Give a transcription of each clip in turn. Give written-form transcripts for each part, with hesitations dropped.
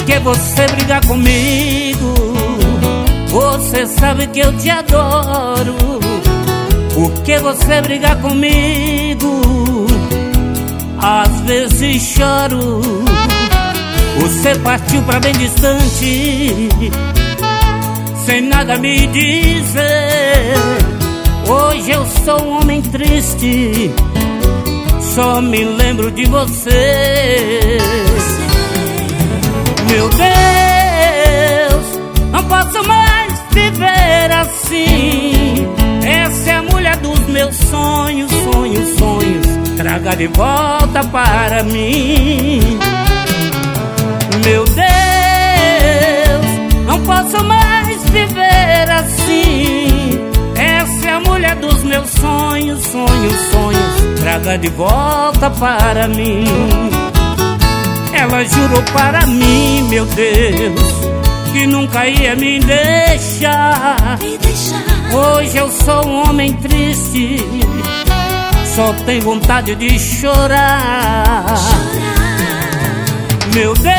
que você briga comigo? Você sabe que eu te adoro. Por que você briga comigo? Às vezes choro. Você partiu pra bem distante, sem nada me dizer. Hoje eu sou um homem triste, só me lembro de você. Meu Deus, não posso mais viver assim. Essa é a mulher dos meus sonhos, sonhos, sonhos. Traga de volta para mim. Meu Deus, não posso mais viver assim. Essa é a mulher dos meus sonhos, sonhos, sonhos. Traga de volta para mim. Ela jurou para mim, meu Deus, que nunca ia me deixar. Hoje eu sou um homem triste, só tenho vontade de chorar. Meu Deus,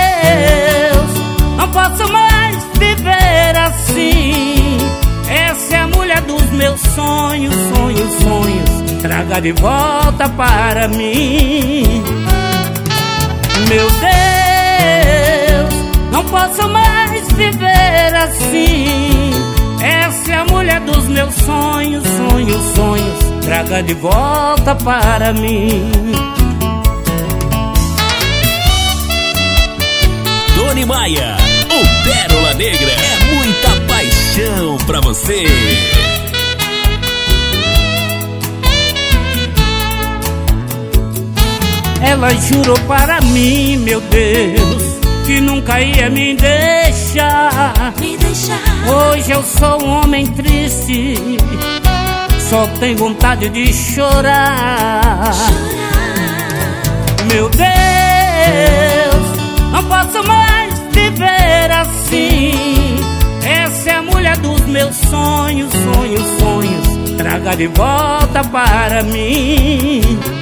não posso mais viver assim. Essa é a mulher dos meus sonhos, sonhos, sonhos. Traga de volta para mim. Meu Deus, não posso mais viver assim. Essa é a mulher dos meus sonhos, sonhos, sonhos. Traga de volta para mim. Doni Maia, o Pérola Negra, é muita paixão pra você. Ela jurou para mim, meu Deus, que nunca ia me deixar. Hoje eu sou um homem triste, só tenho vontade de chorar. Meu Deus, não posso mais viver assim. Essa é a mulher dos meus sonhos, sonhos, sonhos. Traga de volta para mim.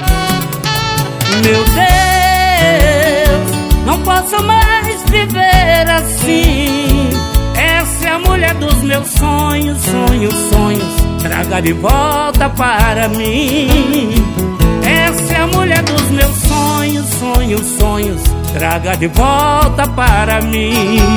Meu Deus, não posso mais viver assim. Essa é a mulher dos meus sonhos, sonhos, sonhos. Traga de volta para mim. Essa é a mulher dos meus sonhos, sonhos, sonhos. Traga de volta para mim.